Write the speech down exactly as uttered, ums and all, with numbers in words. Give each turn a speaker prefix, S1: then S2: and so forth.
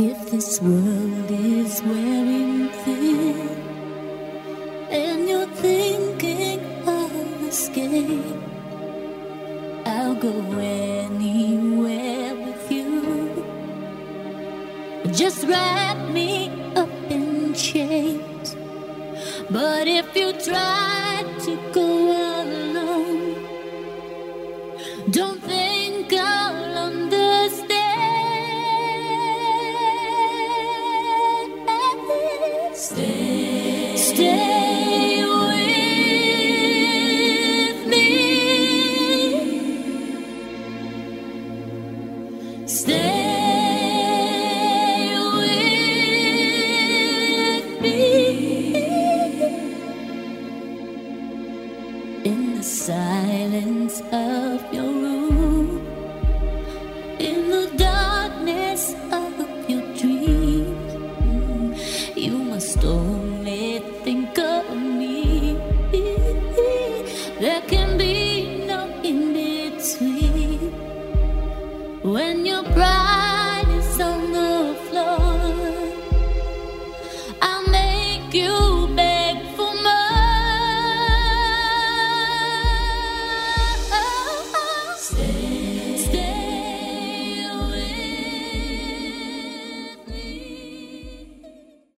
S1: If this world is wearing thin and you're thinking of escape, I'll go anywhere with you. Just wrap me up in chains. But if you try to go alone, don't think I'll understand. Stay, stay with me. Stay with me. In the silence of your room, in the darkness of your dreams, you must only think of me. There can be no in between when you